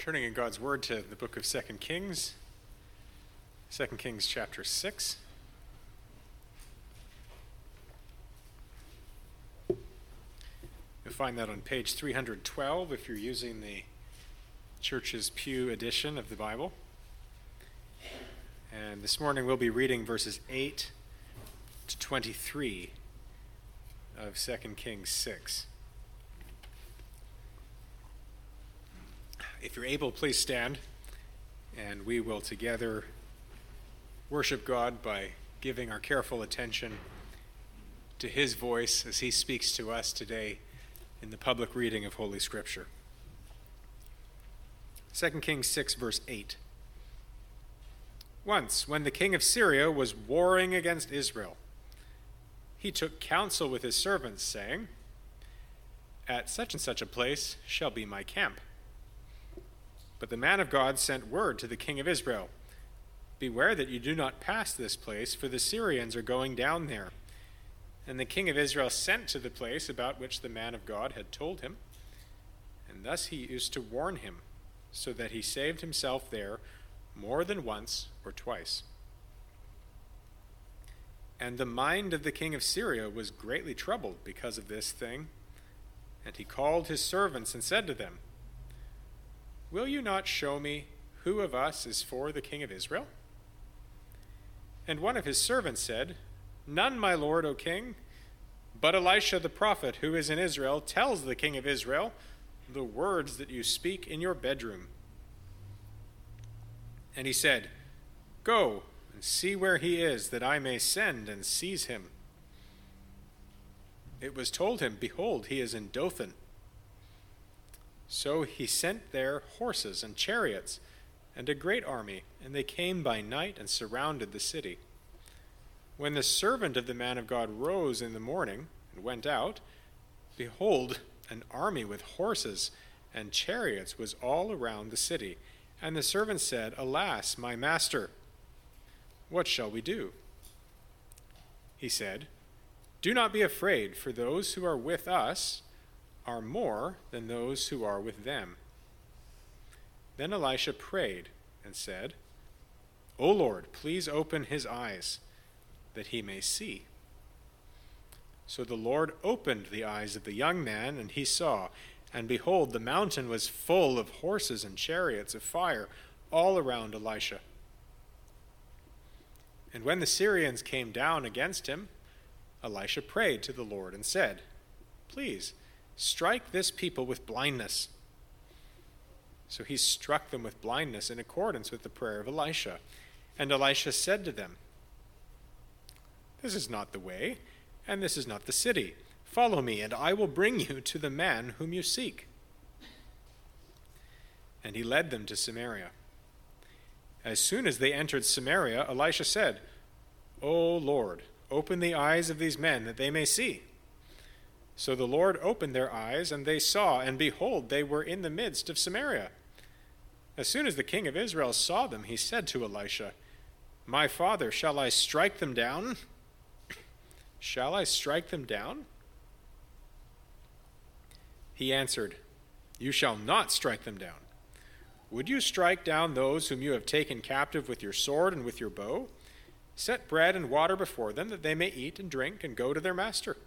Turning in God's Word to the book of 2 Kings, 2 Kings chapter 6. You'll find that on page 312 if you're using the Church's Pew edition of the Bible. And this morning we'll be reading verses 8 to 23 of 2 Kings 6. If you're able, please stand, and we will together worship God by giving our careful attention to His voice as He speaks to us today in the public reading of Holy Scripture. 2 Kings 6, verse 8. Once, when the king of Syria was warring against Israel, he took counsel with his servants, saying, "At such and such a place shall be my camp." But the man of God sent word to the king of Israel, "Beware that you do not pass this place, for the Syrians are going down there." And the king of Israel sent to the place about which the man of God had told him, and thus he used to warn him, so that he saved himself there more than once or twice. And the mind of the king of Syria was greatly troubled because of this thing, and he called his servants and said to them, "Will you not show me who of us is for the king of Israel?" And one of his servants said, "None, my lord, O king, but Elisha the prophet, who is in Israel, tells the king of Israel the words that you speak in your bedroom." And he said, "Go and see where he is, that I may send and seize him." It was told him, "Behold, he is in Dothan." So he sent there horses and chariots and a great army, and they came by night and surrounded the city. When the servant of the man of God rose in the morning and went out, behold, an army with horses and chariots was all around the city. And the servant said, "Alas, my master, what shall we do?" He said, "Do not be afraid, for those who are with us are more than those who are with them." Then Elisha prayed and said, "O Lord, please open his eyes, that he may see." So the Lord opened the eyes of the young man, and he saw, and behold, the mountain was full of horses and chariots of fire all around Elisha. And when the Syrians came down against him, Elisha prayed to the Lord and said, "Please, strike this people with blindness." So he struck them with blindness in accordance with the prayer of Elisha. And Elisha said to them, "This is not the way, and this is not the city. Follow me, and I will bring you to the man whom you seek." And he led them to Samaria. As soon as they entered Samaria, Elisha said, "O Lord, open the eyes of these men, that they may see." So the Lord opened their eyes, and they saw, and behold, they were in the midst of Samaria. As soon as the king of Israel saw them, he said to Elisha, "My father, shall I strike them down? Shall I strike them down?" He answered, "You shall not strike them down. Would you strike down those whom you have taken captive with your sword and with your bow? Set bread and water before them, that they may eat and drink and go to their master."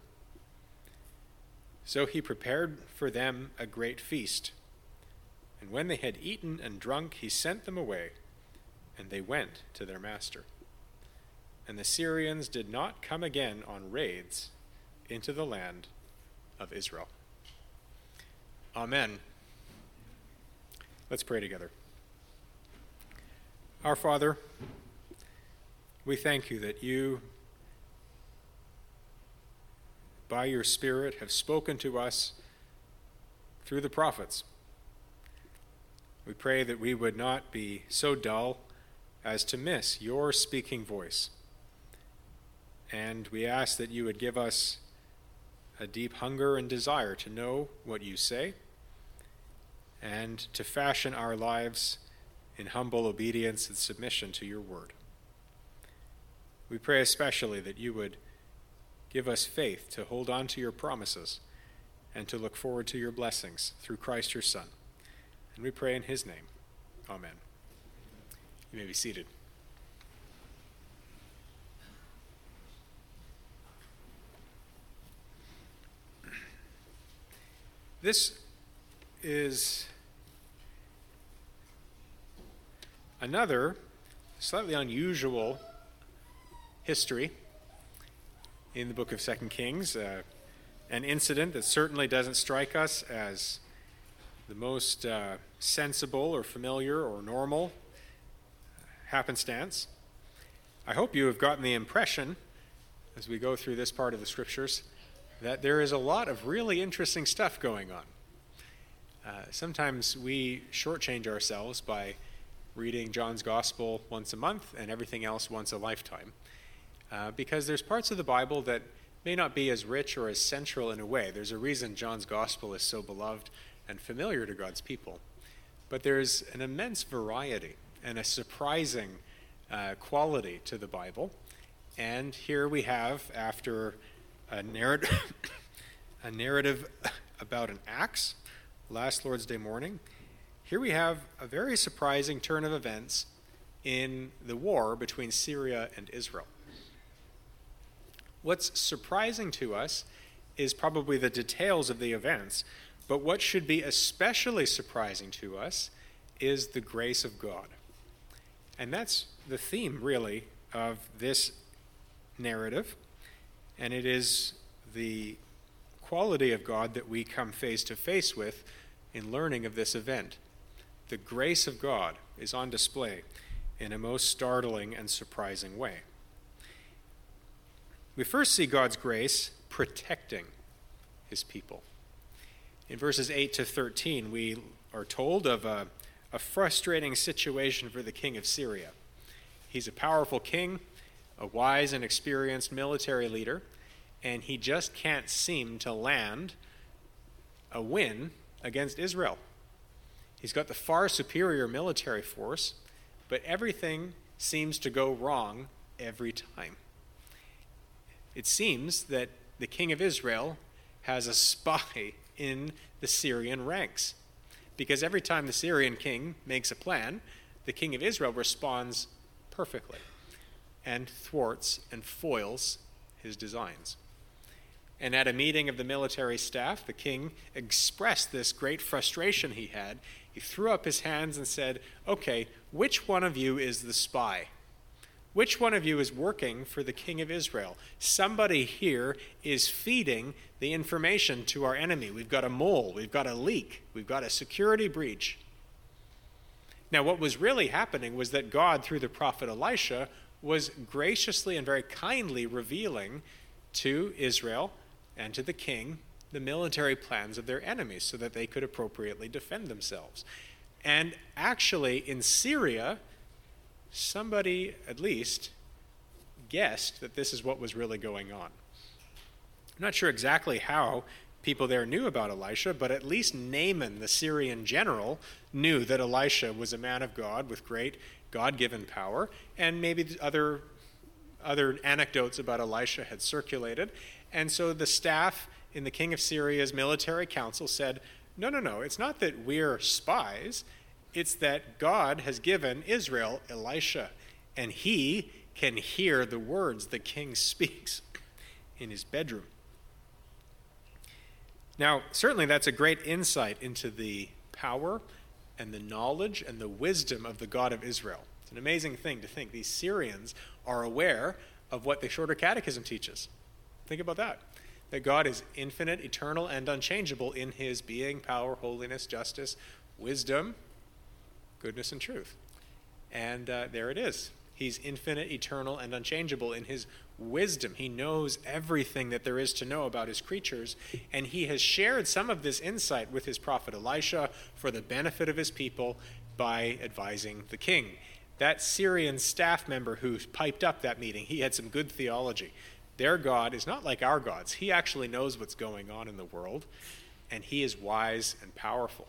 So he prepared for them a great feast. And when they had eaten and drunk, he sent them away, and they went to their master. And the Syrians did not come again on raids into the land of Israel. Amen. Let's pray together. Our Father, we thank you that you, by your Spirit, have spoken to us through the prophets. We pray that we would not be so dull as to miss your speaking voice. And we ask that you would give us a deep hunger and desire to know what you say and to fashion our lives in humble obedience and submission to your word. We pray especially that you would give us faith to hold on to your promises and to look forward to your blessings through Christ your Son. And we pray in his name. Amen. You may be seated. This is another slightly unusual history in the book of 2 Kings, an incident that certainly doesn't strike us as the most sensible or familiar or normal happenstance. I hope you have gotten the impression, as we go through this part of the scriptures, that there is a lot of really interesting stuff going on. Sometimes we shortchange ourselves by reading John's Gospel once a month and everything else once a lifetime, because there's parts of the Bible that may not be as rich or as central in a way. There's a reason John's Gospel is so beloved and familiar to God's people. But there's an immense variety and a surprising quality to the Bible. And here we have, after a narrative about an axe, last Lord's Day morning, here we have a very surprising turn of events in the war between Syria and Israel. What's surprising to us is probably the details of the events, but what should be especially surprising to us is the grace of God. And that's the theme, really, of this narrative, and it is the quality of God that we come face to face with in learning of this event. The grace of God is on display in a most startling and surprising way. We first see God's grace protecting his people. In verses 8 to 13, we are told of a frustrating situation for the king of Syria. He's a powerful king, a wise and experienced military leader, and he just can't seem to land a win against Israel. He's got the far superior military force, but everything seems to go wrong every time. It seems that the king of Israel has a spy in the Syrian ranks, because every time the Syrian king makes a plan, the king of Israel responds perfectly and thwarts and foils his designs. And at a meeting of the military staff, the king expressed this great frustration he had. He threw up his hands and said, "Okay, which one of you is the spy? Which one of you is working for the king of Israel? Somebody here is feeding the information to our enemy. We've got a mole, we've got a leak, we've got a security breach." Now, what was really happening was that God, through the prophet Elisha, was graciously and very kindly revealing to Israel and to the king the military plans of their enemies so that they could appropriately defend themselves. And actually, in Syria, somebody at least guessed that this is what was really going on. I'm not sure exactly how people there knew about Elisha, but at least Naaman, the Syrian general, knew that Elisha was a man of God with great God-given power, and maybe other anecdotes about Elisha had circulated. And so the staff in the king of Syria's military council said, no, it's not that we're spies, it's that God has given Israel Elisha, and he can hear the words the king speaks in his bedroom. Now, certainly that's a great insight into the power and the knowledge and the wisdom of the God of Israel. It's an amazing thing to think these Syrians are aware of what the Shorter Catechism teaches. Think about that God is infinite, eternal, and unchangeable in his being, power, holiness, justice, wisdom, goodness, and truth. And there it is. He's infinite, eternal, and unchangeable in his wisdom. He knows everything that there is to know about his creatures, and he has shared some of this insight with his prophet Elisha for the benefit of his people by advising the king. That Syrian staff member who piped up that meeting, he had some good theology. Their God is not like our gods. He actually knows what's going on in the world, and he is wise and powerful.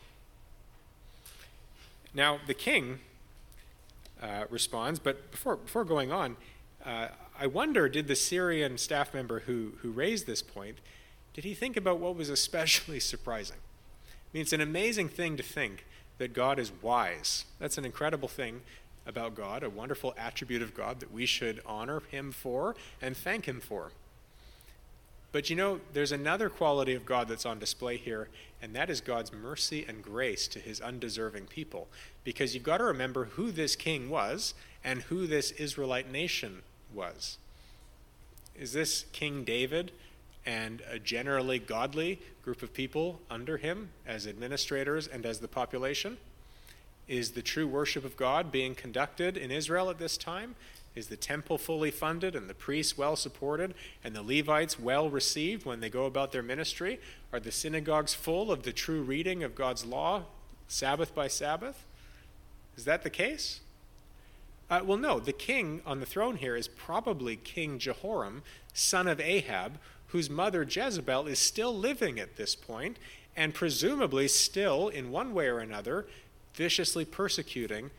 Now, the king responds, but before going on, I wonder, did the Syrian staff member who raised this point, did he think about what was especially surprising? I mean, it's an amazing thing to think that God is wise. That's an incredible thing about God, a wonderful attribute of God that we should honor him for and thank him for. But there's another quality of God that's on display here, and that is God's mercy and grace to his undeserving people. Because you've got to remember who this king was and who this Israelite nation was. Is this King David and a generally godly group of people under him as administrators and as the population? Is the true worship of God being conducted in Israel at this time? Is the temple fully funded and the priests well supported and the Levites well received when they go about their ministry? Are the synagogues full of the true reading of God's law, Sabbath by Sabbath? Is that the case? Well, no. The king on the throne here is probably King Jehoram, son of Ahab, whose mother Jezebel is still living at this point and presumably still, in one way or another, viciously persecuting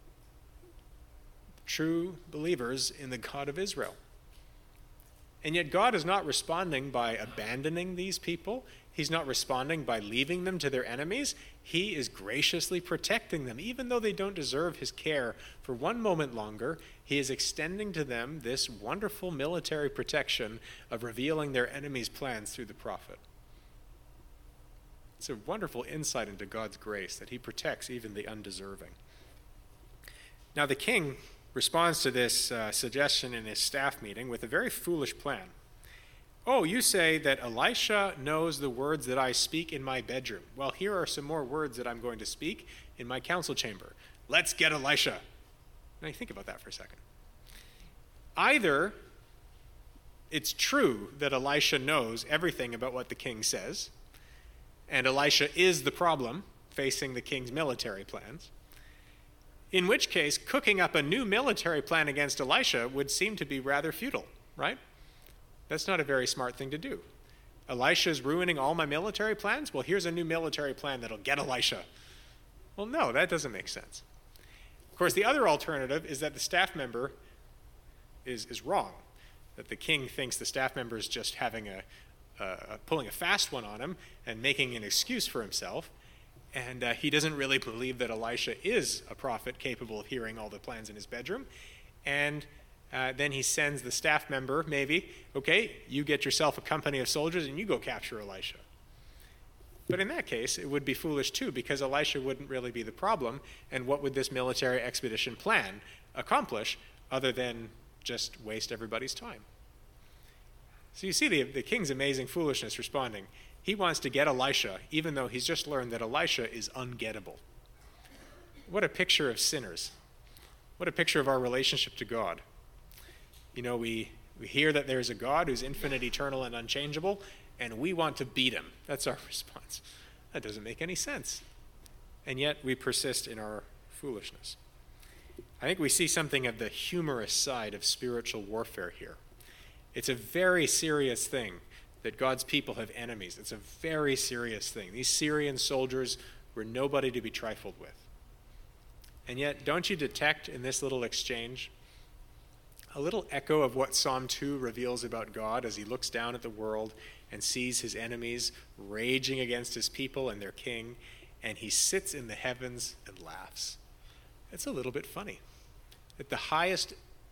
true believers in the God of Israel. And yet God is not responding by abandoning these people. He's not responding by leaving them to their enemies. He is graciously protecting them. Even though they don't deserve his care for one moment longer, he is extending to them this wonderful military protection of revealing their enemies' plans through the prophet. It's a wonderful insight into God's grace that he protects even the undeserving. Now the king responds to this suggestion in his staff meeting with a very foolish plan. Oh, you say that Elisha knows the words that I speak in my bedroom. Well, here are some more words that I'm going to speak in my council chamber. Let's get Elisha. Now, think about that for a second. Either it's true that Elisha knows everything about what the king says, and Elisha is the problem facing the king's military plans, in which case cooking up a new military plan against Elisha would seem to be rather futile, right? That's not a very smart thing to do. Elisha's ruining all my military plans? Well, here's a new military plan that'll get Elisha. Well, no, that doesn't make sense. Of course, the other alternative is that the staff member is wrong, that the king thinks the staff member is just having pulling a fast one on him and making an excuse for himself, and he doesn't really believe that Elisha is a prophet capable of hearing all the plans in his bedroom, and then he sends the staff member, maybe, okay, you get yourself a company of soldiers and you go capture Elisha. But in that case, it would be foolish too, because Elisha wouldn't really be the problem, and what would this military expedition plan accomplish other than just waste everybody's time? So you see the king's amazing foolishness responding. He wants to get Elisha, even though he's just learned that Elisha is ungettable. What a picture of sinners. What a picture of our relationship to God. We hear that there's a God who's infinite, eternal, and unchangeable, and we want to beat him. That's our response. That doesn't make any sense. And yet we persist in our foolishness. I think we see something of the humorous side of spiritual warfare here. It's a very serious thing that God's people have enemies. It's a very serious thing. These Syrian soldiers were nobody to be trifled with. And yet, don't you detect in this little exchange a little echo of what Psalm 2 reveals about God as he looks down at the world and sees his enemies raging against his people and their king, and he sits in the heavens and laughs? It's a little bit funny. At the highest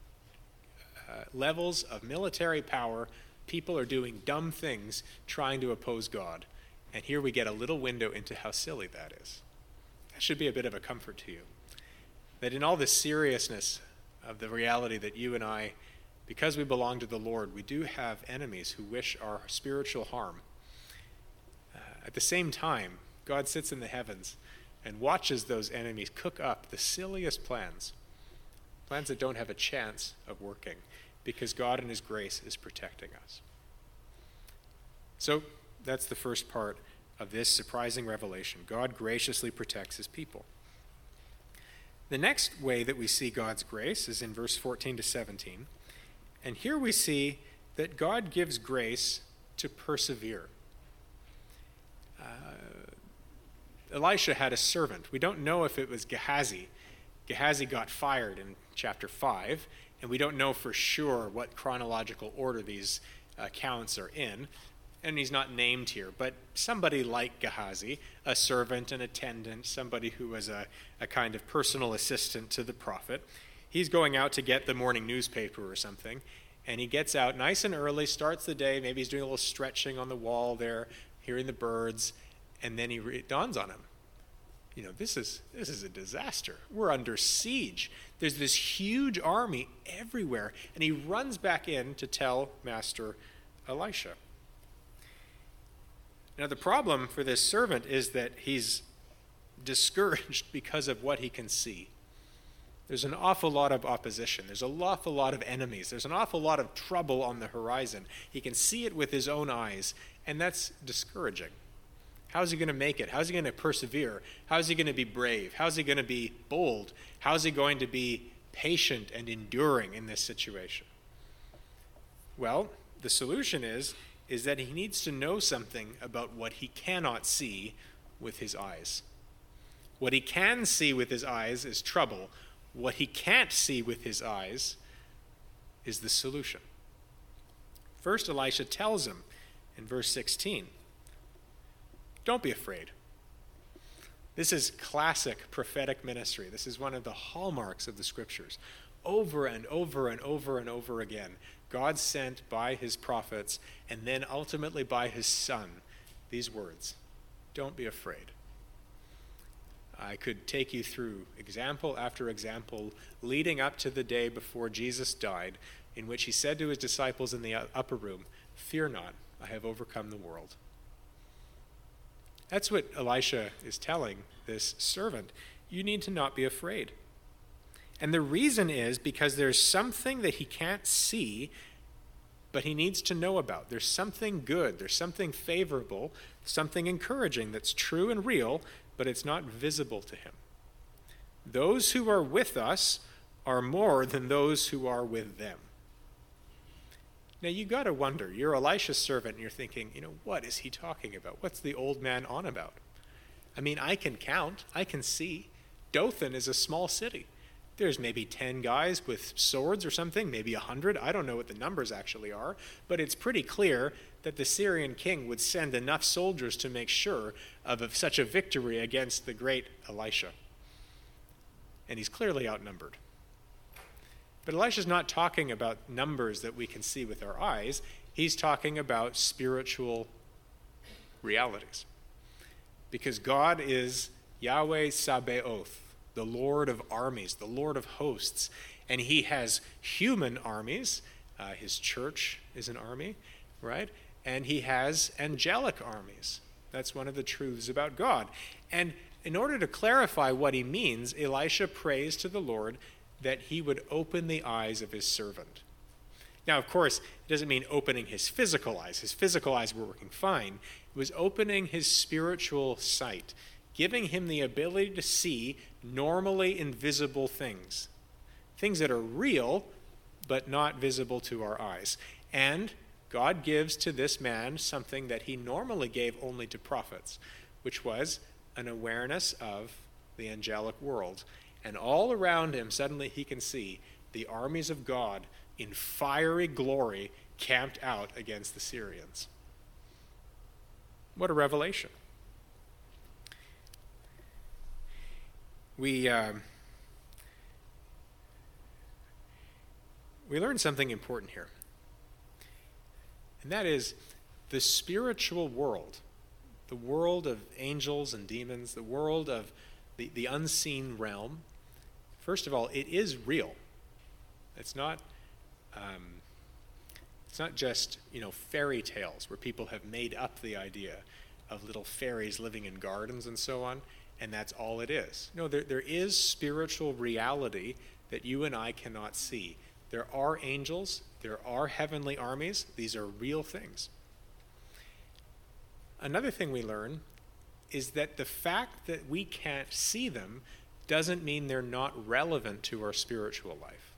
levels of military power, people are doing dumb things trying to oppose God. And here we get a little window into how silly that is. That should be a bit of a comfort to you. That in all the seriousness of the reality that you and I, because we belong to the Lord, we do have enemies who wish our spiritual harm. At the same time, God sits in the heavens and watches those enemies cook up the silliest plans that don't have a chance of working, because God in his grace is protecting us. So that's the first part of this surprising revelation. God graciously protects his people. The next way that we see God's grace is in verse 14 to 17. And here we see that God gives grace to persevere. Elisha had a servant. We don't know if it was Gehazi. Gehazi got fired in chapter 5, and we don't know for sure what chronological order these accounts are in. and he's not named here, but somebody like Gehazi, a servant, an attendant, somebody who was a kind of personal assistant to the prophet. He's going out to get the morning newspaper or something, and he gets out nice and early, starts the day, maybe he's doing a little stretching on the wall there, hearing the birds, and then it dawns on him. This is a disaster. We're under siege. There's this huge army everywhere, and he runs back in to tell Master Elisha. Now, the problem for this servant is that he's discouraged because of what he can see. There's an awful lot of opposition. There's an awful lot of enemies. There's an awful lot of trouble on the horizon. He can see it with his own eyes, and that's discouraging. How's he going to make it? How's he going to persevere? How's he going to be brave? How's he going to be bold? How's he going to be patient and enduring in this situation? Well, the solution is that he needs to know something about what he cannot see with his eyes. What he can see with his eyes is trouble. What he can't see with his eyes is the solution. First, Elisha tells him in verse 16, don't be afraid. This is classic prophetic ministry. This is one of the hallmarks of the scriptures. Over and over and over and over again, God sent by his prophets and then ultimately by his son these words, don't be afraid. I could take you through example after example leading up to the day before Jesus died, in which he said to his disciples in the upper room, fear not, I have overcome the world. That's what Elisha is telling this servant. You need to not be afraid. And the reason is because there's something that he can't see, but he needs to know about. There's something good, there's something favorable, something encouraging that's true and real, but it's not visible to him. Those who are with us are more than those who are with them. Now, you got to wonder, you're Elisha's servant, and you're thinking, what is he talking about? What's the old man on about? I mean, I can count, I can see. Dothan is a small city. There's maybe 10 guys with swords or something, maybe 100. I don't know what the numbers actually are, but it's pretty clear that the Syrian king would send enough soldiers to make sure of such a victory against the great Elisha. And he's clearly outnumbered. But Elisha's not talking about numbers that we can see with our eyes. He's talking about spiritual realities. Because God is Yahweh Sabaoth, the Lord of armies, the Lord of hosts. And he has human armies. His church is an army, right? And he has angelic armies. That's one of the truths about God. And in order to clarify what he means, Elisha prays to the Lord that he would open the eyes of his servant. Now, of course, it doesn't mean opening his physical eyes. His physical eyes were working fine. It was opening his spiritual sight, giving him the ability to see normally invisible things, things that are real but not visible to our eyes. And God gives to this man something that he normally gave only to prophets, which was an awareness of the angelic world. And all around him, suddenly he can see the armies of God in fiery glory camped out against the Syrians. What a revelation. We learn something important here. And that is the spiritual world, the world of angels and demons, the world of the unseen realm. First of all, it is real. It's not just, fairy tales where people have made up the idea of little fairies living in gardens and so on, and that's all it is. No, there is spiritual reality that you and I cannot see. There are angels, there are heavenly armies. These are real things. Another thing we learn is that the fact that we can't see them doesn't mean they're not relevant to our spiritual life.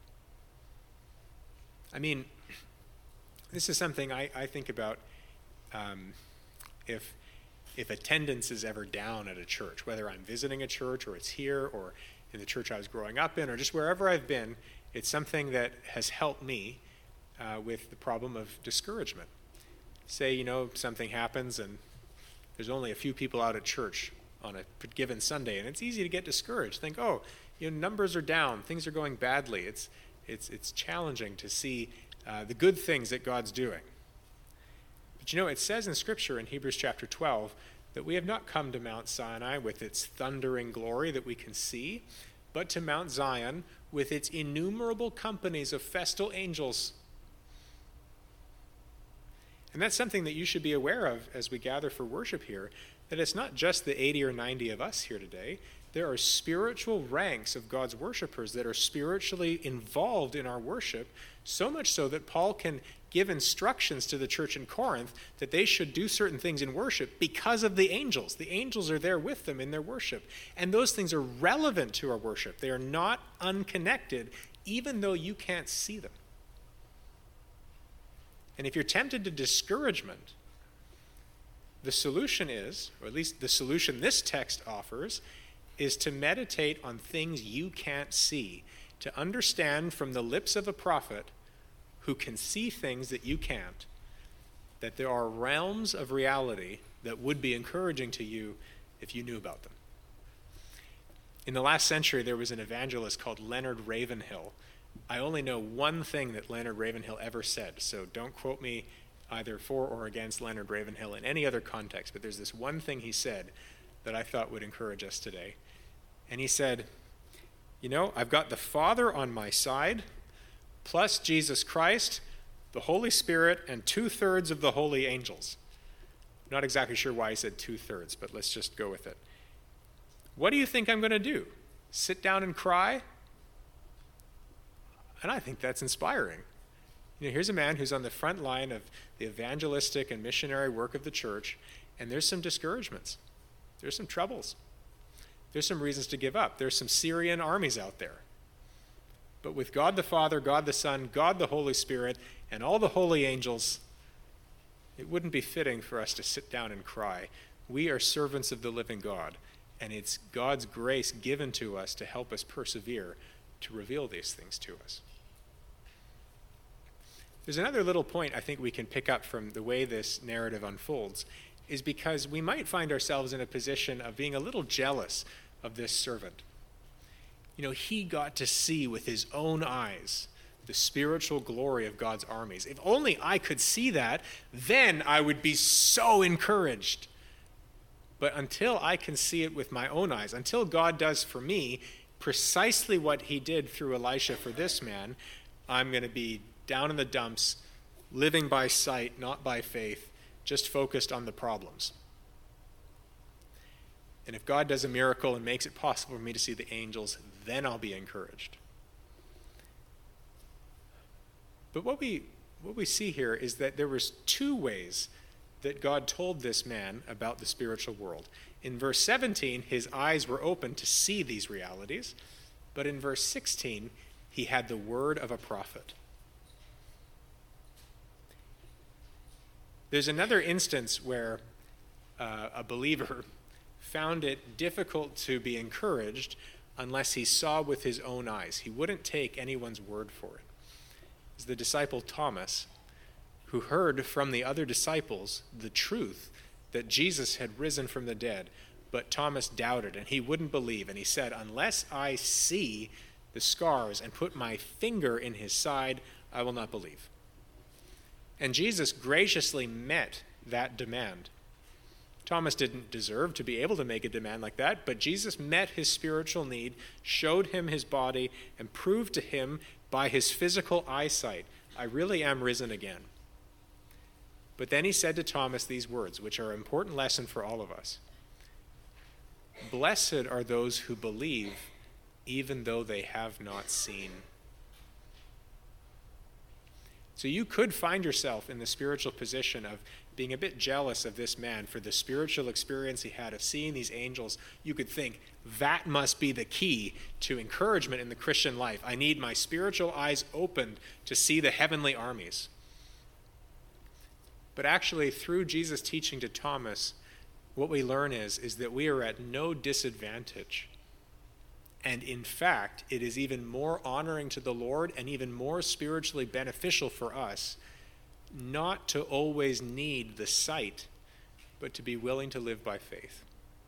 I mean, this is something I think about if attendance is ever down at a church, whether I'm visiting a church or it's here or in the church I was growing up in or just wherever I've been, it's something that has helped me with the problem of discouragement. Say, something happens and there's only a few people out at church on a given Sunday, and it's easy to get discouraged. Think, numbers are down, things are going badly. It's challenging to see the good things that God's doing. But it says in Scripture in Hebrews chapter 12 that we have not come to Mount Sinai with its thundering glory that we can see, but to Mount Zion with its innumerable companies of festal angels. And that's something that you should be aware of as we gather for worship here, that it's not just the 80 or 90 of us here today. There are spiritual ranks of God's worshipers that are spiritually involved in our worship, so much so that Paul can give instructions to the church in Corinth that they should do certain things in worship because of the angels. The angels are there with them in their worship. And those things are relevant to our worship. They are not unconnected, even though you can't see them. And if you're tempted to discouragement, the solution is, or at least the solution this text offers, is to meditate on things you can't see, to understand from the lips of a prophet who can see things that you can't, that there are realms of reality that would be encouraging to you if you knew about them. In the last century, there was an evangelist called Leonard Ravenhill. I only know one thing that Leonard Ravenhill ever said, so don't quote me either for or against Leonard Ravenhill in any other context, but there's this one thing he said that I thought would encourage us today. And he said, I've got the Father on my side, plus Jesus Christ, the Holy Spirit, and 2/3 of the holy angels. I'm not exactly sure why he said 2/3, but let's just go with it. What do you think I'm going to do? Sit down and cry? And I think that's inspiring. Here's a man who's on the front line of the evangelistic and missionary work of the church, and there's some discouragements. There's some troubles. There's some reasons to give up. There's some Syrian armies out there. But with God the Father, God the Son, God the Holy Spirit, and all the holy angels, it wouldn't be fitting for us to sit down and cry. We are servants of the living God, and it's God's grace given to us to help us persevere, to reveal these things to us. There's another little point I think we can pick up from the way this narrative unfolds, is because we might find ourselves in a position of being a little jealous of this servant. He got to see with his own eyes the spiritual glory of God's armies. If only I could see that, then I would be so encouraged. But until I can see it with my own eyes, until God does for me precisely what he did through Elisha for this man, I'm going to be down in the dumps, living by sight, not by faith, just focused on the problems. And if God does a miracle and makes it possible for me to see the angels, then I'll be encouraged. But what we see here is that there was two ways that God told this man about the spiritual world. In verse 17, his eyes were open to see these realities, but in verse 16, he had the word of a prophet. There's another instance where a believer found it difficult to be encouraged unless he saw with his own eyes. He wouldn't take anyone's word for it. It's the disciple Thomas, who heard from the other disciples the truth that Jesus had risen from the dead, but Thomas doubted and he wouldn't believe. And he said, unless I see the scars and put my finger in his side, I will not believe. And Jesus graciously met that demand. Thomas didn't deserve to be able to make a demand like that, but Jesus met his spiritual need, showed him his body, and proved to him by his physical eyesight, I really am risen again. But then he said to Thomas these words, which are an important lesson for all of us. Blessed are those who believe, even though they have not seen. So you could find yourself in the spiritual position of being a bit jealous of this man for the spiritual experience he had of seeing these angels. You could think, that must be the key to encouragement in the Christian life. I need my spiritual eyes opened to see the heavenly armies. But actually, through Jesus' teaching to Thomas, what we learn is that we are at no disadvantage. And in fact, it is even more honoring to the Lord and even more spiritually beneficial for us not to always need the sight, but to be willing to live by faith.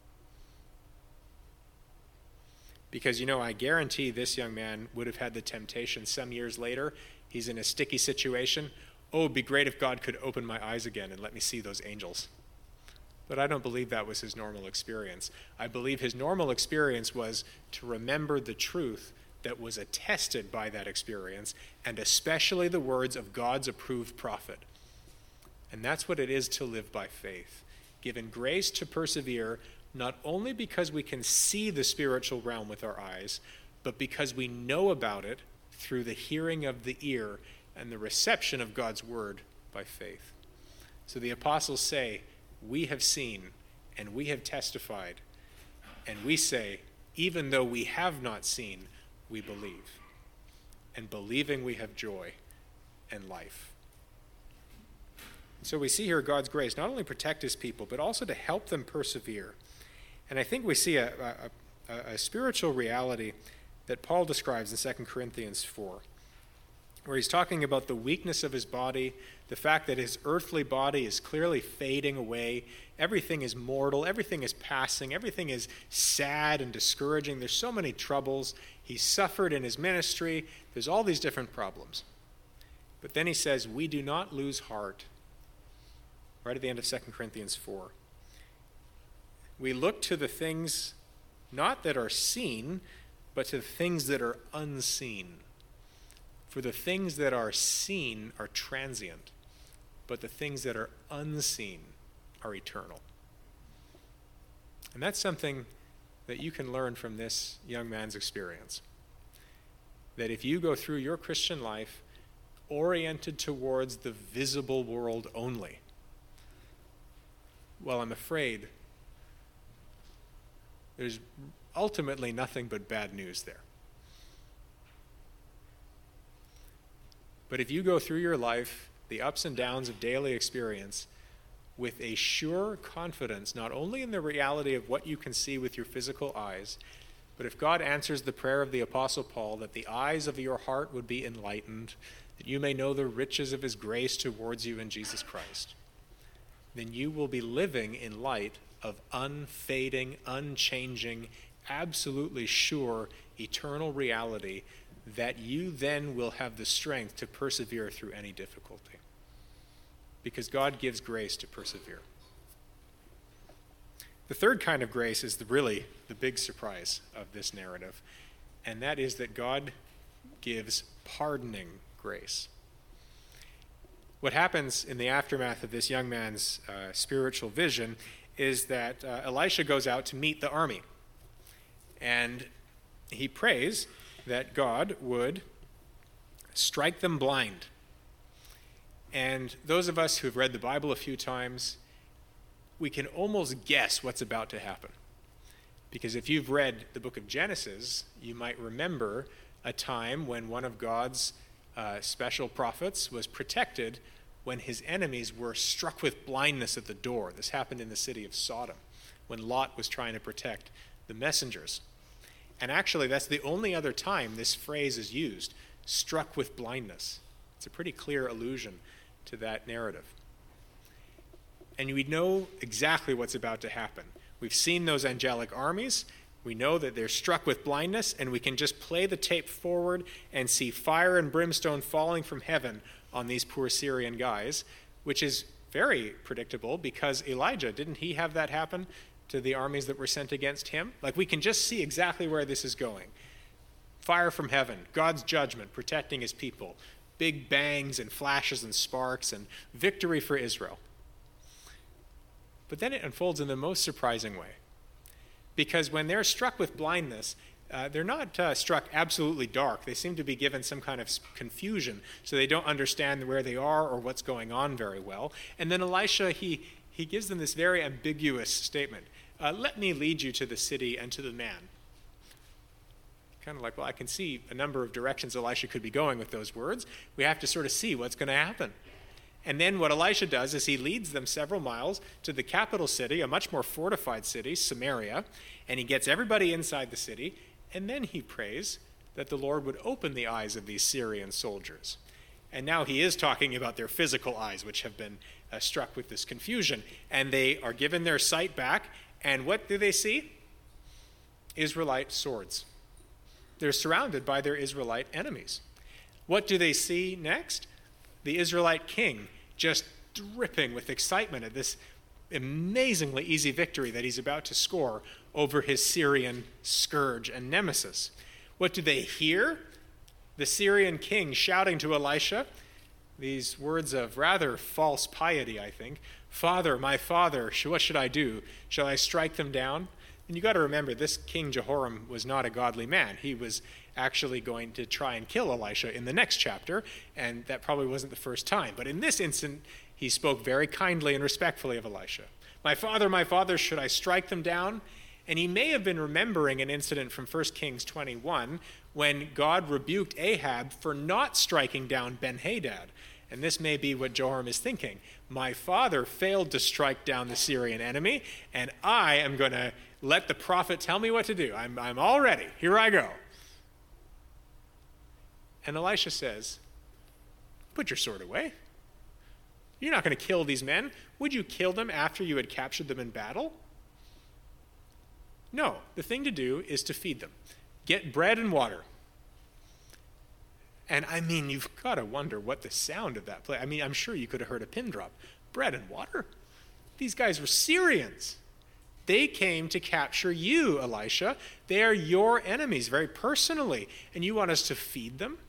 Because, I guarantee this young man would have had the temptation some years later. He's in a sticky situation. Oh, it'd be great if God could open my eyes again and let me see those angels. But I don't believe that was his normal experience. I believe his normal experience was to remember the truth that was attested by that experience, and especially the words of God's approved prophet. And that's what it is to live by faith, given grace to persevere, not only because we can see the spiritual realm with our eyes, but because we know about it through the hearing of the ear and the reception of God's word by faith. So the apostles say, we have seen and we have testified, and we say, even though we have not seen, we believe. And believing, we have joy and life. So we see here God's grace not only protect his people, but also to help them persevere. And I think we see a spiritual reality that Paul describes in 2 Corinthians 4, where he's talking about the weakness of his body, the fact that his earthly body is clearly fading away. Everything is mortal, everything is passing, everything is sad and discouraging. There's so many troubles. He's suffered in his ministry. There's all these different problems. But then he says, we do not lose heart. Right at the end of 2 Corinthians 4. We look to the things not that are seen, but to the things that are unseen. For the things that are seen are transient, but the things that are unseen are eternal. And that's something that you can learn from this young man's experience. That if you go through your Christian life oriented towards the visible world only, well, I'm afraid there's ultimately nothing but bad news there. But if you go through your life, the ups and downs of daily experience, with a sure confidence, not only in the reality of what you can see with your physical eyes, but if God answers the prayer of the Apostle Paul, that the eyes of your heart would be enlightened, that you may know the riches of his grace towards you in Jesus Christ, then you will be living in light of unfading, unchanging, absolutely sure eternal reality, that you then will have the strength to persevere through any difficulty. Because God gives grace to persevere. The third kind of grace is really the big surprise of this narrative, and that is that God gives pardoning grace. What happens in the aftermath of this young man's spiritual vision is that Elisha goes out to meet the army. And he prays that God would strike them blind. And those of us who've read the Bible a few times, we can almost guess what's about to happen. Because if you've read the book of Genesis, you might remember a time when one of God's special prophets was protected when his enemies were struck with blindness at the door. This happened in the city of Sodom, when Lot was trying to protect the messengers. And actually, that's the only other time this phrase is used, struck with blindness. It's a pretty clear allusion to that narrative. And we know exactly what's about to happen. We've seen those angelic armies. We know that they're struck with blindness, and we can just play the tape forward and see fire and brimstone falling from heaven on these poor Syrian guys, which is very predictable because Elijah, didn't he have that happen to the armies that were sent against him? Like, we can just see exactly where this is going. Fire from heaven, God's judgment, protecting his people, big bangs and flashes and sparks, and victory for Israel. But then it unfolds in the most surprising way. Because when they're struck with blindness, they're not struck absolutely dark. They seem to be given some kind of confusion, so they don't understand where they are or what's going on very well. And then Elisha, he gives them this very ambiguous statement. Let me lead you to the city and to the man. Kind of like, well, I can see a number of directions Elisha could be going with those words. We have to sort of see what's going to happen. And then what Elisha does is he leads them several miles to the capital city, a much more fortified city, Samaria, and he gets everybody inside the city, and then he prays that the Lord would open the eyes of these Syrian soldiers. And now he is talking about their physical eyes, which have been struck with this confusion. And they are given their sight back. And what do they see? Israelite swords. They're surrounded by their Israelite enemies. What do they see next? The Israelite king just dripping with excitement at this amazingly easy victory that he's about to score over his Syrian scourge and nemesis. What do they hear? The Syrian king shouting to Elisha these words of rather false piety, I think. "Father, my father, what should I do? Shall I strike them down?" And you got to remember, this King Jehoram was not a godly man. He was actually going to try and kill Elisha in the next chapter, and that probably wasn't the first time. But in this instant, he spoke very kindly and respectfully of Elisha. My father, should I strike them down?" And he may have been remembering an incident from 1 Kings 21 when God rebuked Ahab for not striking down Ben-Hadad. And this may be what Jehoram is thinking. My father failed to strike down the Syrian enemy, and I am going to let the prophet tell me what to do. I'm all ready. Here I go. And Elisha says, "Put your sword away. You're not going to kill these men. Would you kill them after you had captured them in battle? No, the thing to do is to feed them. Get bread and water." And I mean, you've got to wonder what the sound of that play. I mean, I'm sure you could have heard a pin drop. Bread and water? These guys were Syrians. They came to capture you, Elisha. They are your enemies, very personally. And you want us to feed them?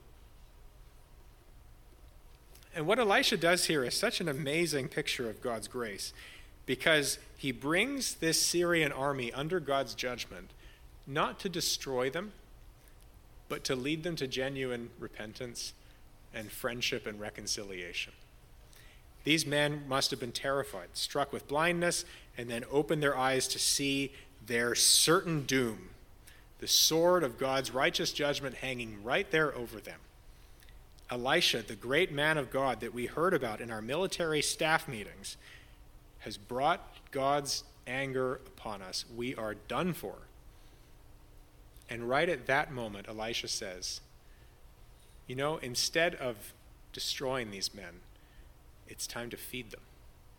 And what Elisha does here is such an amazing picture of God's grace, because he brings this Syrian army under God's judgment, not to destroy them, but to lead them to genuine repentance and friendship and reconciliation. These men must have been terrified, struck with blindness, and then opened their eyes to see their certain doom, the sword of God's righteous judgment hanging right there over them. Elisha, the great man of God that we heard about in our military staff meetings, has brought God's anger upon us. We are done for. And right at that moment, Elisha says, instead of destroying these men, it's time to feed them.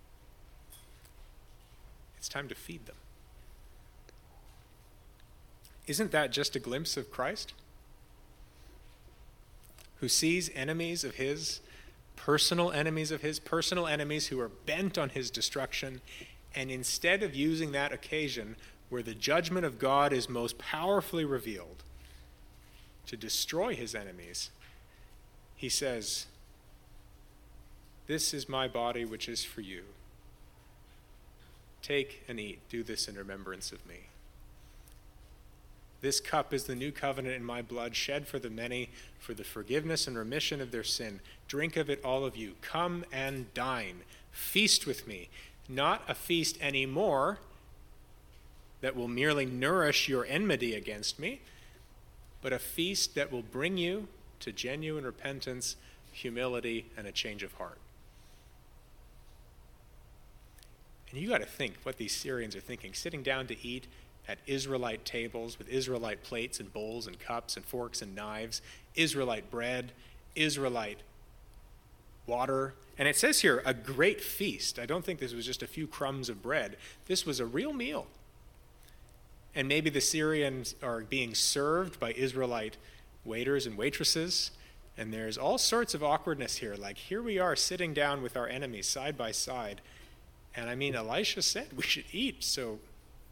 It's time to feed them. Isn't that just a glimpse of Christ? Who sees enemies of his, personal enemies who are bent on his destruction, and instead of using that occasion where the judgment of God is most powerfully revealed to destroy his enemies, he says, "This is my body which is for you. Take and eat. Do this in remembrance of me. This cup is the new covenant in my blood, shed for the many for the forgiveness and remission of their sin. Drink of it, all of you. Come and dine. Feast with me." Not a feast anymore that will merely nourish your enmity against me, but a feast that will bring you to genuine repentance, humility, and a change of heart. And you got to think what these Syrians are thinking, sitting down to eat at Israelite tables with Israelite plates and bowls and cups and forks and knives, Israelite bread, Israelite water. And it says here, a great feast. I don't think this was just a few crumbs of bread. This was a real meal. And maybe the Syrians are being served by Israelite waiters and waitresses. And there's all sorts of awkwardness here. Like, here we are sitting down with our enemies side by side. And I mean, Elisha said we should eat, so.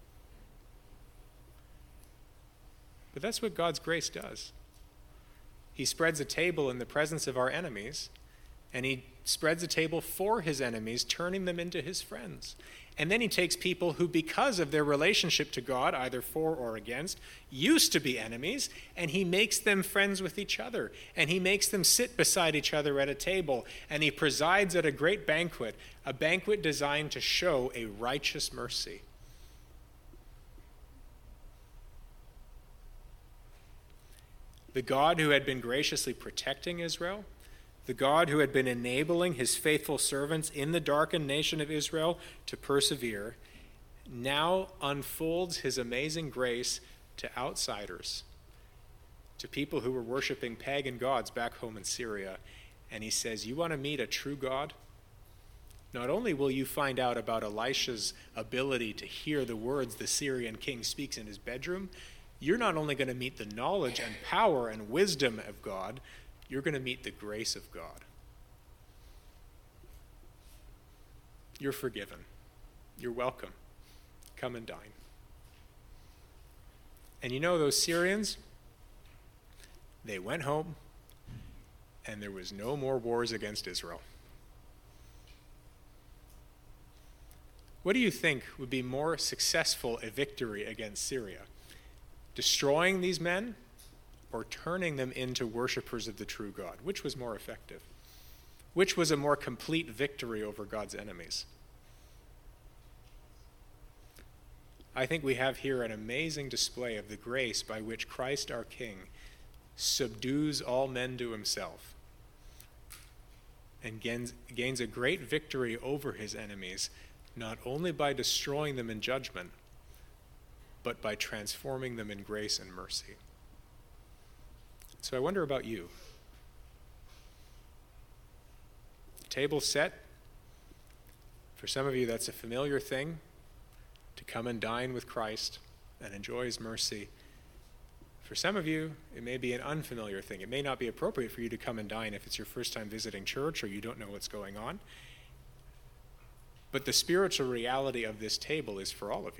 But that's what God's grace does. He spreads a table in the presence of our enemies, and he spreads a table for his enemies, turning them into his friends. And then he takes people who, because of their relationship to God, either for or against, used to be enemies, and he makes them friends with each other. And he makes them sit beside each other at a table. And he presides at a great banquet, a banquet designed to show a righteous mercy. The God who had been graciously protecting Israel, the God who had been enabling his faithful servants in the darkened nation of Israel to persevere, now unfolds his amazing grace to outsiders, to people who were worshiping pagan gods back home in Syria. and he says, you want to meet a true God? Not only will you find out about Elisha's ability to hear the words the Syrian king speaks in his bedroom, you're not only going to meet the knowledge and power and wisdom of God, you're going to meet the grace of God. You're forgiven. You're welcome. Come and dine. And you know those Syrians? They went home, and there was no more wars against Israel. What do you think would be more successful a victory against Syria? Destroying these men or turning them into worshipers of the true God? Which was more effective? Which was a more complete victory over God's enemies? I think we have here an amazing display of the grace by which Christ our King subdues all men to himself and gains a great victory over his enemies, not only by destroying them in judgment, but by transforming them in grace and mercy. So I wonder about you. The table's set. For some of you, that's a familiar thing, to come and dine with Christ and enjoy his mercy. For some of you, it may be an unfamiliar thing. It may not be appropriate for you to come and dine if it's your first time visiting church or you don't know what's going on. But the spiritual reality of this table is for all of you.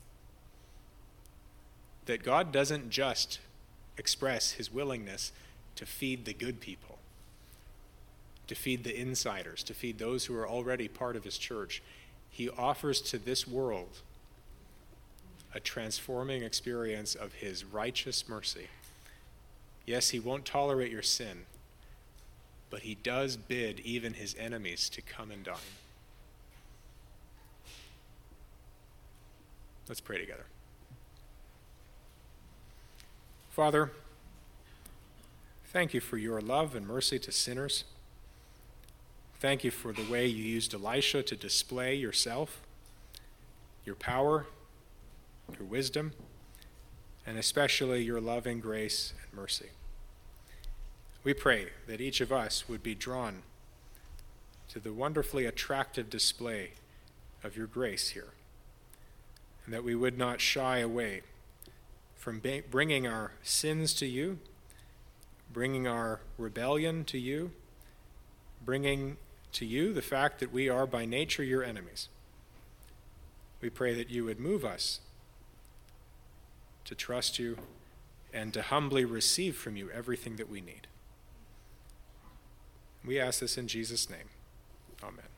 That God doesn't just express his willingness to feed the good people, to feed the insiders, to feed those who are already part of his church. He offers to this world a transforming experience of his righteous mercy. Yes, he won't tolerate your sin, but he does bid even his enemies to come and dine. Let's pray together. Father, thank you for your love and mercy to sinners. Thank you for the way you used Elisha to display yourself, your power, your wisdom, and especially your loving grace and mercy. We pray that each of us would be drawn to the wonderfully attractive display of your grace here, and that we would not shy away from bringing our sins to you, bringing our rebellion to you, bringing to you the fact that we are by nature your enemies. We pray that you would move us to trust you and to humbly receive from you everything that we need. We ask this in Jesus' name. Amen.